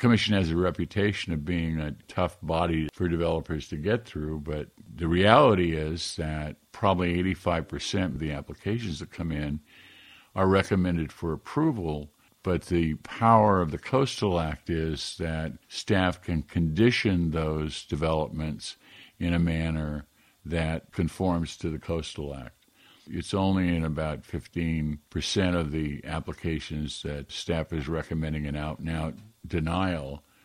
Commission has a reputation of being a tough body for developers to get through, but the reality is that probably 85% of the applications that come in are recommended for approval. But the power of the Coastal Act is that staff can condition those developments in a manner that conforms to the Coastal Act. It's only in about 15% of the applications that staff is recommending an out-and-out denial.